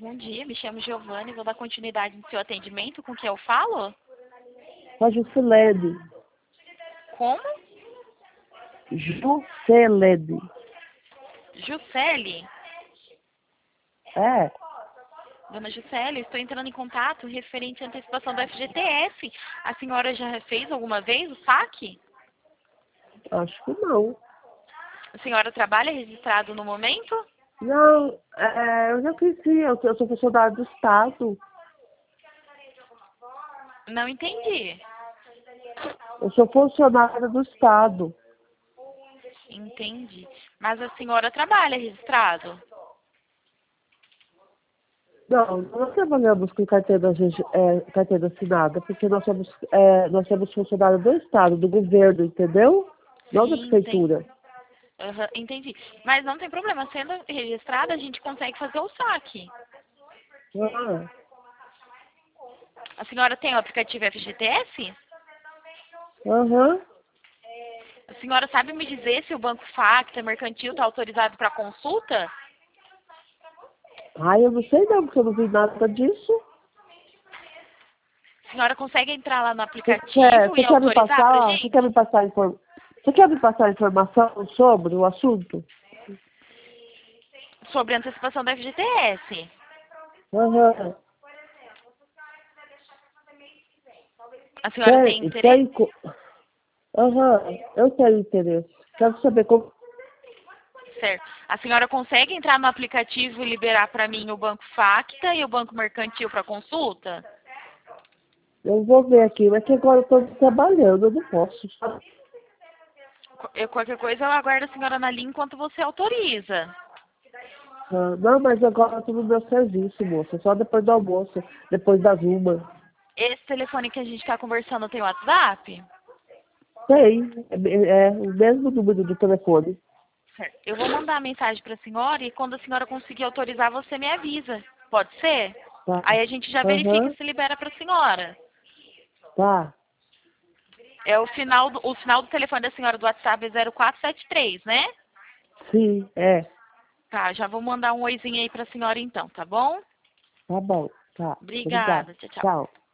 Bom dia, me chamo Giovanni, vou dar continuidade no seu atendimento. Com quem eu falo? Com a Juscelene. Como? Juscelene. Juscele? É. Dona Juscele, estou entrando em contato referente à antecipação do FGTS. A senhora já fez alguma vez o saque? Acho que não. A senhora trabalha registrado no momento? Não, eu já fiz sim, eu sou funcionária do Estado. Não entendi. Eu sou funcionária do Estado. Entendi. Mas a senhora trabalha registrado? Não, nós trabalhamos com carteira assinada, porque nós somos funcionários do Estado, do governo, entendeu? Não da Sim, entendi. prefeitura. Aham, entendi. Mas não tem problema, sendo registrada, a gente consegue fazer o saque. Ah, A senhora tem o aplicativo FGTS? aham. A senhora sabe me dizer se o Banco Facta Mercantil está autorizado para consulta? Ai, eu não sei não, porque eu não vi nada disso. A senhora consegue entrar lá no Você quer, aplicativo você e quer me autorizar pra passar, você quer gente? me passar você quer me passar informação sobre o assunto? Sobre a antecipação da FGTS. Aham. A senhora tem interesse? Aham, eu tenho interesse. Quero saber como. Certo. A senhora consegue entrar no aplicativo e liberar para mim o Banco Facta e o Banco Mercantil para consulta? Eu vou ver aqui, mas que agora eu estou trabalhando, eu não posso. Qualquer coisa eu aguardo a senhora na linha enquanto você autoriza. Ah, não, mas agora eu estou no meu serviço, moça. Só depois do almoço, depois das 1. Esse telefone que a gente está conversando tem WhatsApp? Tem, é o mesmo número do telefone. Certo. Eu vou mandar a mensagem para a senhora e quando a senhora conseguir autorizar, você me avisa. Pode ser? Tá. Aí a gente já verifica Aham, se libera para a senhora. tá. É o final do telefone da senhora do WhatsApp é 0473, né? Sim, é. Tá, já vou mandar um oizinho aí para a senhora então, tá bom? Tá bom, tá. Obrigada. Obrigada. Tchau, tchau. Tchau.